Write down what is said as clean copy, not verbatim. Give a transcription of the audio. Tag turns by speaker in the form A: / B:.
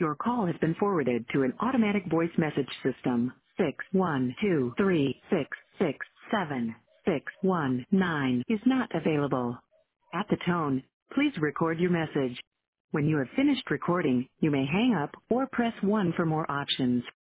A: Your call has been forwarded to an automatic voice message system. 61236676619 is not available. At the tone, please record your message. When you have finished recording, you may hang up or press 1 for more options.